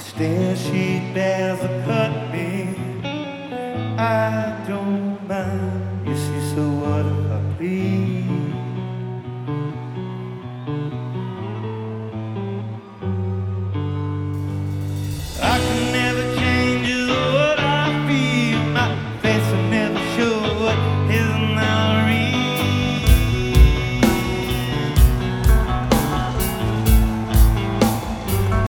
Still she never cut me. I don't mind. You see, so what if I please?